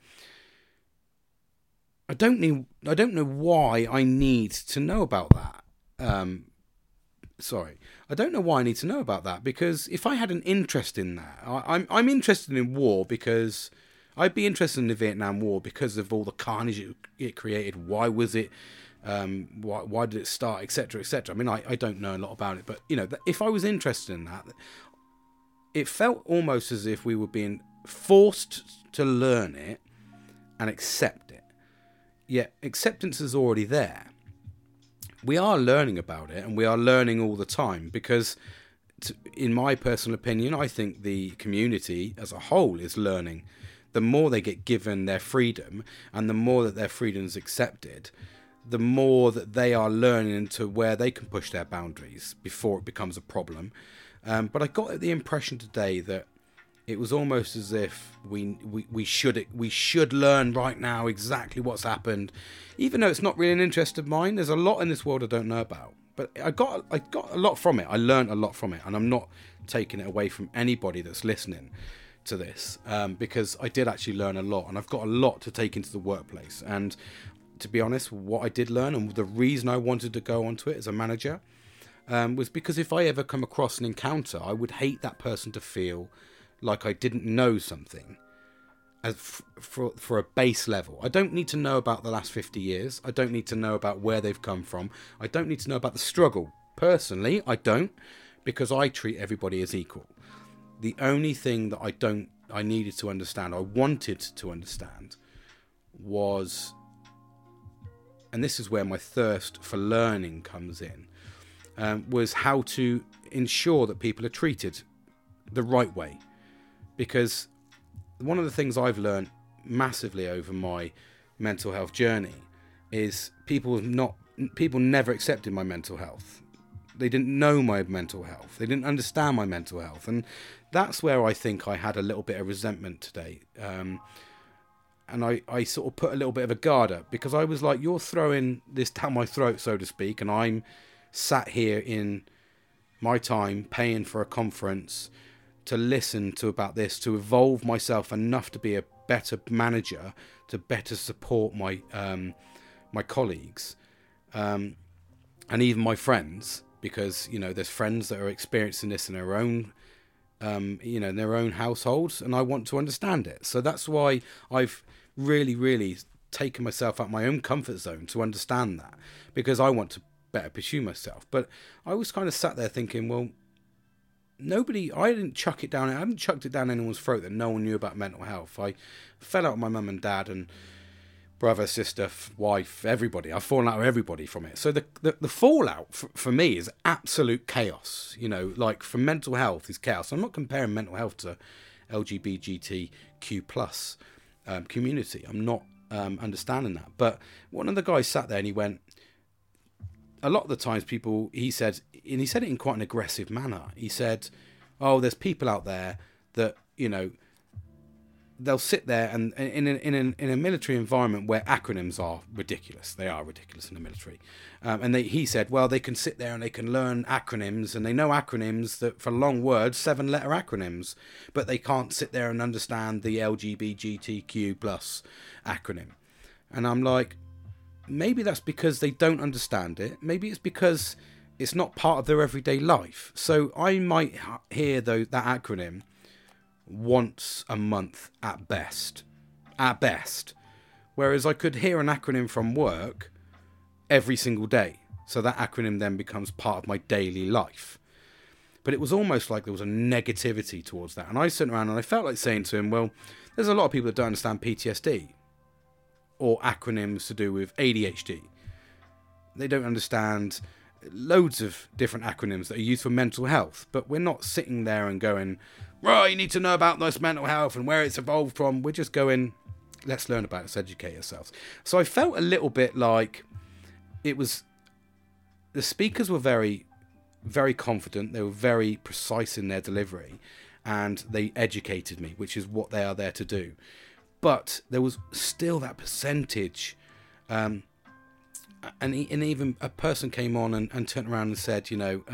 I don't know why I need to know about that. I don't know why I need to know about that, because if I had an interest in that, I'm interested in war because I'd be interested in the Vietnam War because of all the carnage it created. Why was it? Why did it start? Etc. Etc. I mean, I don't know a lot about it, but you know, if I was interested in that, it felt almost as if we were being forced to learn it and accept it. Yet acceptance is already there. we are learning about it, and we are learning all the time, because in my personal opinion, I think the community as a whole is learning. The more they get given their freedom, and the more that their freedom is accepted, the more that they are learning into where they can push their boundaries before it becomes a problem. But I got the impression today that it was almost as if we should learn right now exactly what's happened, even though it's not really an interest of mine. There's a lot in this world I don't know about, but I got a lot from it. I learned a lot from it, and I'm not taking it away from anybody that's listening to this, because I did actually learn a lot, and I've got a lot to take into the workplace. And to be honest, what I did learn, and the reason I wanted to go onto it as a manager, was because if I ever come across an encounter, I would hate that person to feel like I didn't know something for a base level. I don't need to know about the last 50 years. I don't need to know about where they've come from. I don't need to know about the struggle. Personally, I don't, because I treat everybody as equal. The only thing that I needed to understand, I wanted to understand, was, and this is where my thirst for learning comes in, was how to ensure that people are treated the right way. Because one of the things I've learned massively over my mental health journey is people never accepted my mental health. They didn't know my mental health. They didn't understand my mental health. And that's where I think I had a little bit of resentment today. And I sort of put a little bit of a guard up, because I was like, you're throwing this down my throat, so to speak, and I'm sat here in my time paying for a conference to listen to about this, to evolve myself enough to be a better manager, to better support my my colleagues, and even my friends, because there's friends that are experiencing this in their own in their own households, and I want to understand it. So that's why I've really taken myself out my own comfort zone to understand that, because I want to better pursue myself. But I was kind of sat there thinking, well, I didn't chuck it down. I haven't chucked it down anyone's throat that no one knew about mental health. I fell out with my mum and dad and brother, sister, wife, everybody. I've fallen out with everybody from it. So the fallout for me is absolute chaos. Like, for mental health is chaos. I'm not comparing mental health to LGBTQ plus community. I'm not understanding that. But one of the guys sat there and he went, a lot of the times he said it in quite an aggressive manner. He said, oh, there's people out there that, they'll sit there and in a military environment where acronyms are ridiculous. They are ridiculous in the military. He said, well, they can sit there and they can learn acronyms, and they know acronyms that for long words, 7-letter acronyms, but they can't sit there and understand the LGBTQ plus acronym. And I'm like, maybe that's because they don't understand it. Maybe it's because it's not part of their everyday life. So I might hear that acronym once a month at best. Whereas I could hear an acronym from work every single day. So that acronym then becomes part of my daily life. But it was almost like there was a negativity towards that. And I sat around and I felt like saying to him, well, there's a lot of people that don't understand PTSD. Or acronyms to do with ADHD. They don't understand loads of different acronyms that are used for mental health, but we're not sitting there and going, right, you need to know about this mental health and where it's evolved from. We're just going, let's learn about it, let's educate ourselves. So I felt a little bit like the speakers were very, very confident. They were very precise in their delivery, and they educated me, which is what they are there to do. But there was still that percentage, and even a person came on and turned around and said,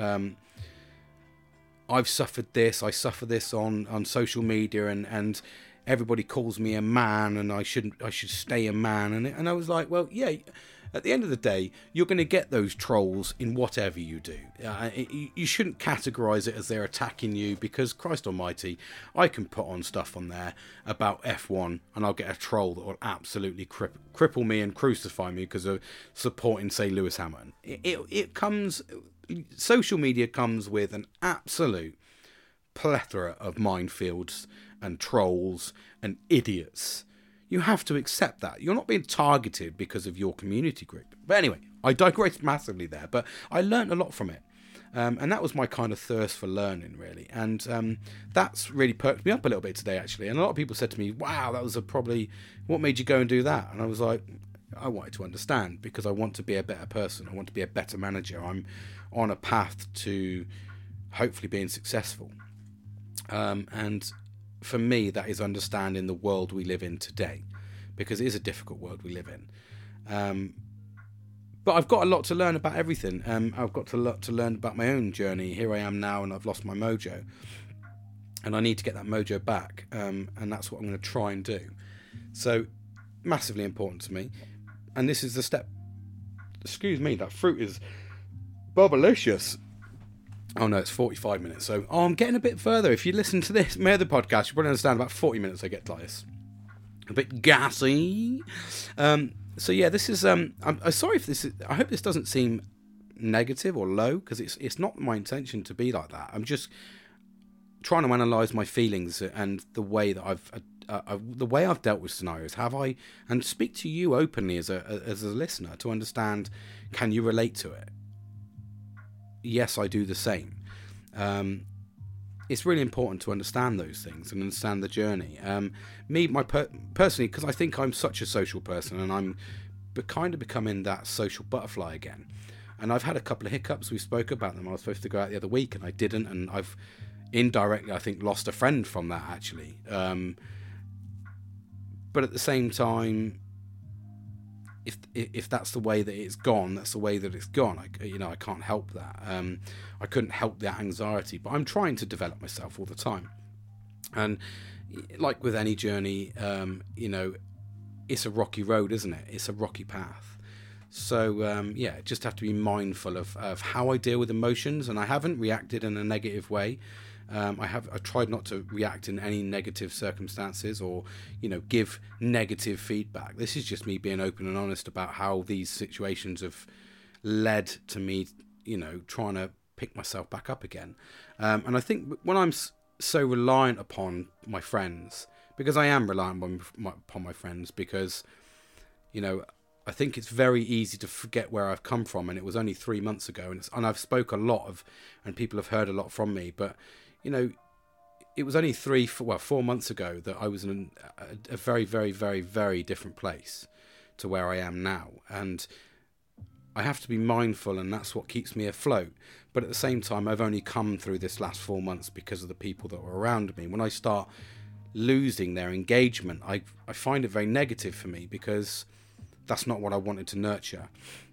I've suffered this. I suffer this on social media, and everybody calls me a man, and I should stay a man. And I was like, well, yeah. At the end of the day, you're going to get those trolls in whatever you do. You shouldn't categorise it as they're attacking you, because, Christ almighty, I can put on stuff on there about F1 and I'll get a troll that will absolutely cripple me and crucify me because of supporting, say, Lewis Hamilton. Social media comes with an absolute plethora of minefields and trolls and idiots. you have to accept that. You're not being targeted because of your community group. But anyway, I digressed massively there, but I learned a lot from it. And that was my kind of thirst for learning, really. And that's really perked me up a little bit today, actually. And a lot of people said to me, wow, that was probably, what made you go and do that? And I was like, I wanted to understand, because I want to be a better person. I want to be a better manager. I'm on a path to hopefully being successful. And for me, that is understanding the world we live in today, because it is a difficult world we live in. But I've got a lot to learn about everything. I've got a lot to learn about my own journey. Here I am now, and I've lost my mojo, and I need to get that mojo back. And that's what I'm going to try and do. So, massively important to me. And this is the step. Excuse me, that fruit is bubblicious. Oh no, it's 45 minutes. So, I'm getting a bit further. If you listen to this, my other podcast, you probably understand about 40 minutes I get to this. A bit gassy. So yeah, this is. I'm sorry if this is. I hope this doesn't seem negative or low, because it's not my intention to be like that. I'm just trying to analyse my feelings and the way that I've dealt with scenarios. And speak to you openly as a listener to understand. Can you relate to it? Yes, I do the same. It's really important to understand those things and understand the journey. Personally, because I think I'm such a social person, and I'm kind of becoming that social butterfly again. And I've had a couple of hiccups. We spoke about them. I was supposed to go out the other week, and I didn't. And I've indirectly, I think, lost a friend from that, actually. But at the same time, if that's the way that it's gone, that's the way that it's gone. I can't help that. I couldn't help that anxiety, but I'm trying to develop myself all the time. And like with any journey, it's a rocky road, isn't it? It's a rocky path. So just have to be mindful of how I deal with emotions, and I haven't reacted in a negative way. I tried not to react in any negative circumstances or, give negative feedback. This is just me being open and honest about how these situations have led to me, trying to pick myself back up again. And I think when I'm so reliant upon my friends, because I am reliant upon my friends, because, I think it's very easy to forget where I've come from. And it was only 3 months ago, and I've spoke a lot and people have heard a lot from me, but it was only 4 months ago that I was in a very, very, very, very different place to where I am now. And I have to be mindful, and that's what keeps me afloat. But at the same time, I've only come through this last 4 months because of the people that were around me. When I start losing their engagement, I find it very negative for me, because that's not what I wanted to nurture.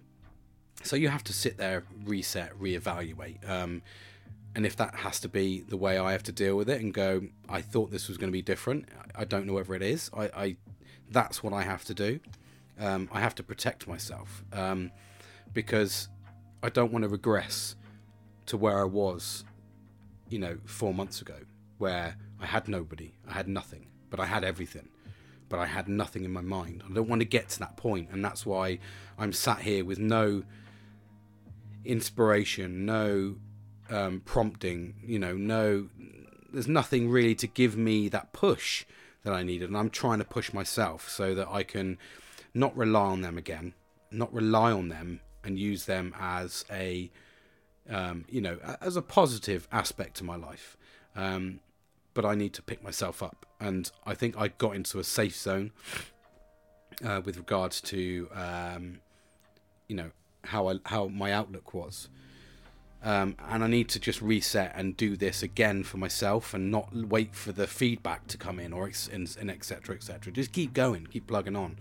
So you have to sit there, reset, reevaluate. And if that has to be the way I have to deal with it and go, I thought this was going to be different. I don't know whether it is. That's what I have to do. I have to protect myself, because I don't want to regress to where I was, 4 months ago, where I had nobody, I had nothing, but I had everything, but I had nothing in my mind. I don't want to get to that point, and that's why I'm sat here with no inspiration, no prompting, there's nothing really to give me that push that I needed. And I'm trying to push myself so that I can not rely on them again, not rely on them and use them as a, as a positive aspect to my life. But I need to pick myself up. And I think I got into a safe zone with regards to, how my outlook was. And I need to just reset and do this again for myself, and not wait for the feedback to come in, or and et cetera, et cetera. Just keep going, keep plugging on.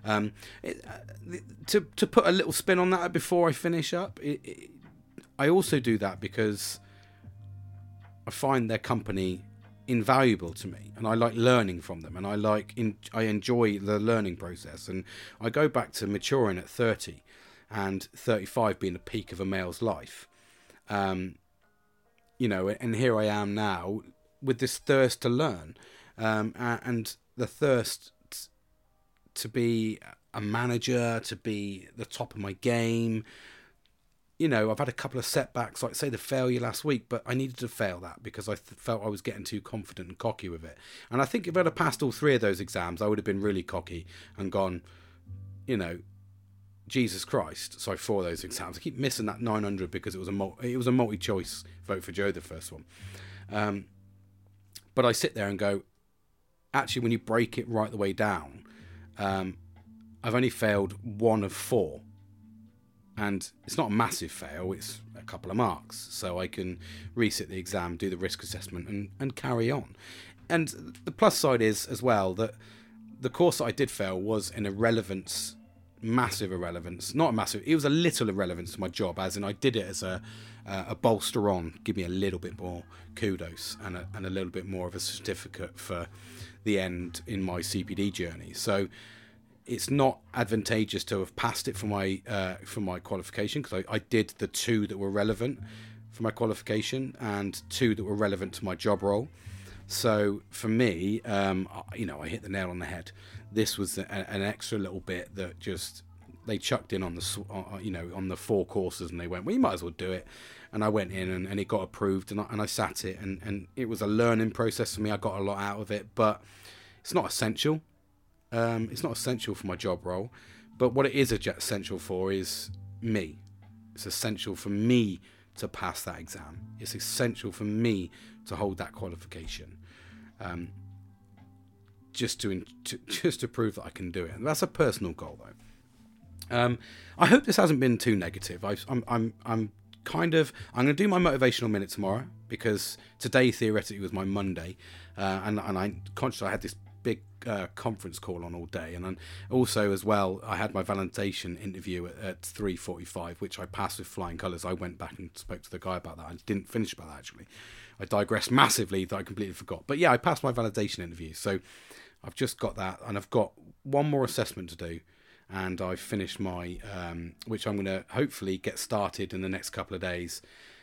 To put a little spin on that before I finish up, I also do that because I find their company invaluable to me, and I like learning from them, and I enjoy the learning process. And I go back to maturing at 30, and 35 being the peak of a male's life. And here I am now with this thirst to learn, and the thirst to be a manager, to be the top of my game, I've had a couple of setbacks, like say the failure last week, but I needed to fail that because I felt I was getting too confident and cocky with it. And I think if I'd have passed all 3 of those exams, I would have been really cocky and gone, Jesus Christ. Sorry, 4 of those exams. I keep missing that 900 because it was a multi-choice vote for Joe, the first one. But I sit there and go, actually, when you break it right the way down, I've only failed 1 of 4. And it's not a massive fail, it's a couple of marks. So I can resit the exam, do the risk assessment and carry on. And the plus side is as well that the course that I did fail was an irrelevance, massive irrelevance. Not a massive, it was a little irrelevance to my job, as in I did it as a bolster on, give me a little bit more kudos and a little bit more of a certificate for the end in my CPD journey. So it's not advantageous to have passed it for my qualification, because I did the 2 that were relevant for my qualification and 2 that were relevant to my job role. So for me, I hit the nail on the head. This was an extra little bit that just they chucked in on the 4 courses, and they went, well, you might as well do it. And I went in and it got approved, and I sat it, and it was a learning process for me. I got a lot out of it, but it's not essential. It's not essential for my job role, but what it is essential for is me. It's essential for me to pass that exam. It's essential for me to hold that qualification, just to prove that I can do it. And that's a personal goal, though. I hope this hasn't been too negative. I'm going to do my motivational minute tomorrow, because today theoretically was my Monday, and I'm conscious I had this big conference call on all day, and then also as well I had my validation interview at 3:45, which I passed with flying colours. I went back and spoke to the guy about that. I didn't finish about that, actually. I digressed massively that I completely forgot, but yeah, I passed my validation interview, so I've just got that, and I've got one more assessment to do, and I've finished my which I'm going to hopefully get started in the next couple of days.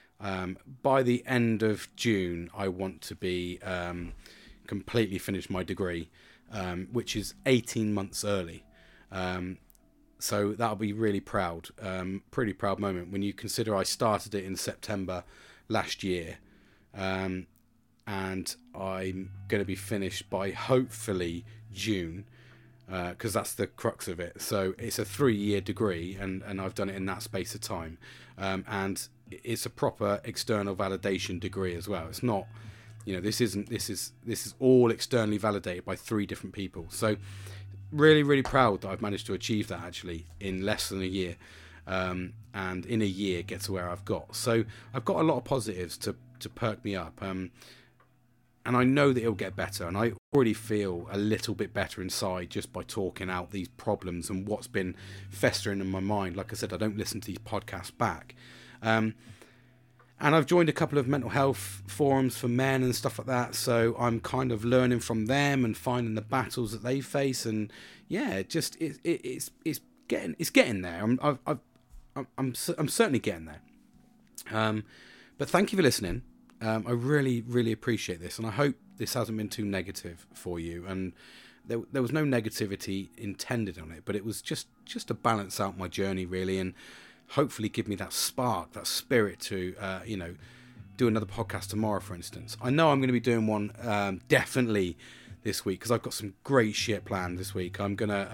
By the end of June I want to be completely finished my degree, which is 18 months early. So that'll be really proud, pretty proud moment when you consider I started it in September last year, and I'm going to be finished by hopefully June, because that's the crux of it. So it's a 3-year degree, and I've done it in that space of time, and it's a proper external validation degree as well. It's not, this is all externally validated by 3 different people. So really, really proud that I've managed to achieve that actually in less than a year, and in a year get to where I've got. So I've got a lot of positives to perk me up, and I know that it'll get better, and I already feel a little bit better inside just by talking out these problems and what's been festering in my mind. Like I said, I don't listen to these podcasts back. And I've joined a couple of mental health forums for men and stuff like that, so I'm kind of learning from them and finding the battles that they face, and yeah, just it's getting there. I'm certainly getting there. But thank you for listening. I really, really appreciate this, and I hope this hasn't been too negative for you. And there was no negativity intended on it, but it was just to balance out my journey, really, and hopefully give me that spark, that spirit to, do another podcast tomorrow, for instance. I know I'm going to be doing one definitely this week, because I've got some great shit planned this week. I've got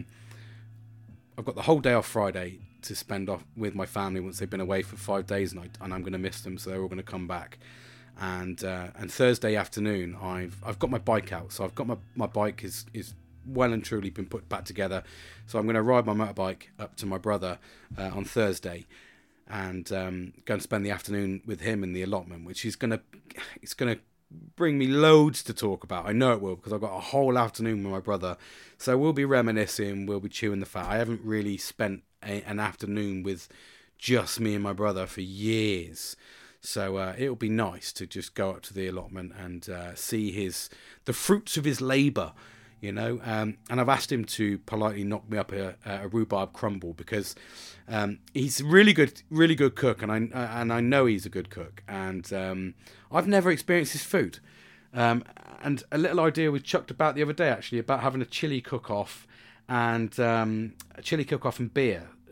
the whole day off Friday to spend off with my family once they've been away for 5 days, and I'm going to miss them, so they're all going to come back. And Thursday afternoon, I've got my bike out, so I've got my bike is well and truly been put back together. So I'm going to ride my motorbike up to my brother on Thursday, and go and spend the afternoon with him in the allotment, which is going to bring me loads to talk about. I know it will, because I've got a whole afternoon with my brother. So we'll be reminiscing, we'll be chewing the fat. I haven't really spent an afternoon with just me and my brother for years. So it'll be nice to just go up to the allotment and see the fruits of his labour, and I've asked him to politely knock me up a rhubarb crumble, because he's a really good cook, and I know he's a good cook, and I've never experienced his food. And a little idea was chucked about the other day, actually, about having a chili cook-off and beer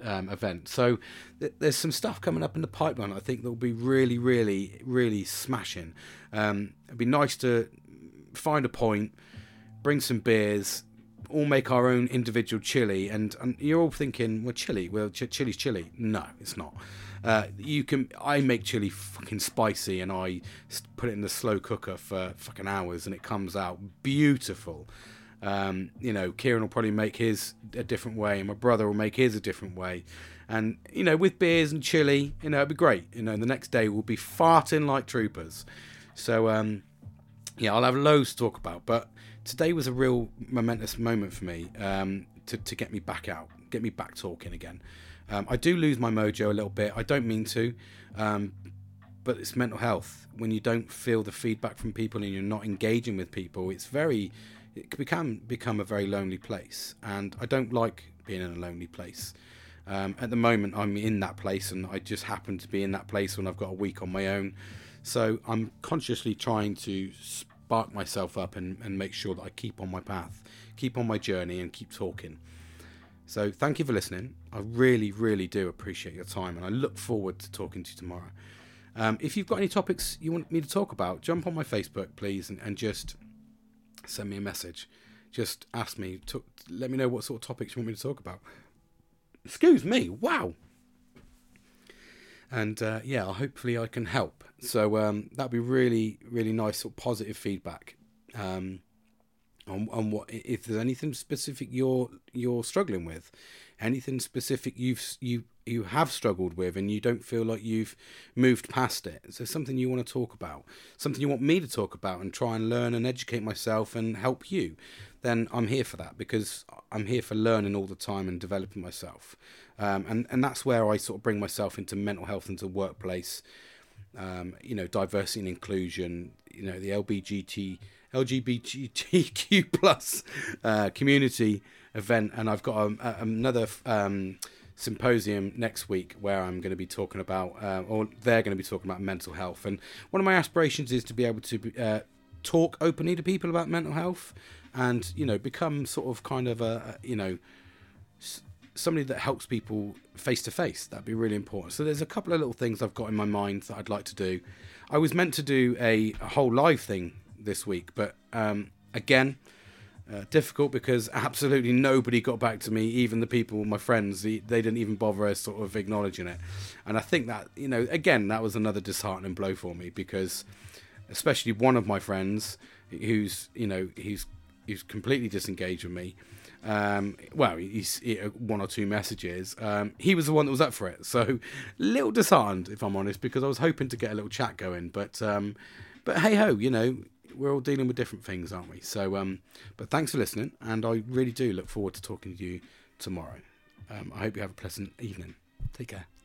event. So there's some stuff coming up in the pipeline I think that will be really, really, really smashing. It'd be nice to find a point, bring some beers, all make our own individual chili, and you're all thinking, well, chili, chili's chili. No, it's not. I make chili fucking spicy, and I put it in the slow cooker for fucking hours, and it comes out beautiful. Kieran will probably make his a different way, and my brother will make his a different way. And, with beers and chili, it'd be great. The next day we'll be farting like troopers. So, I'll have loads to talk about, but today was a real momentous moment for me, to get me back out, get me back talking again. I do lose my mojo a little bit. I don't mean to, but it's mental health. When you don't feel the feedback from people and you're not engaging with people, it can become a very lonely place. And I don't like being in a lonely place. At the moment, I'm in that place, and I just happen to be in that place when I've got a week on my own. So I'm consciously trying to spark myself up and make sure that I keep on my path, keep on my journey, and keep talking. So thank you for listening. I really, really do appreciate your time, and I look forward to talking to you tomorrow. If you've got any topics you want me to talk about, jump on my Facebook, please, and just send me a message. Just ask me, let me know what sort of topics you want me to talk about. Excuse me, wow. And hopefully I can help. So that'd be really, really nice, sort of positive feedback on what, if there's anything specific you're struggling with, anything specific you have struggled with, and you don't feel like you've moved past it. So something you want to talk about, something you want me to talk about, and try and learn and educate myself and help you. Then I'm here for that, because I'm here for learning all the time and developing myself. And that's where I sort of bring myself into mental health, into workplace, diversity and inclusion, the LGBTQ plus community event. And I've got another symposium next week where I'm going to be talking about, or they're going to be talking about mental health. And one of my aspirations is to be able to talk openly to people about mental health, and become sort of kind of somebody that helps people face to face. That'd be really important. So there's a couple of little things I've got in my mind that I'd like to do. I was meant to do a whole live thing this week, but again, difficult, because absolutely nobody got back to me, even the people, my friends, they didn't even bother sort of acknowledging it. And I think that, again, that was another disheartening blow for me, because especially one of my friends who's completely disengaged with me. He's one or two messages. He was the one that was up for it. So a little disheartened, if I'm honest, because I was hoping to get a little chat going. But hey ho, we're all dealing with different things, aren't we? So, but thanks for listening, and I really do look forward to talking to you tomorrow. I hope you have a pleasant evening. Take care.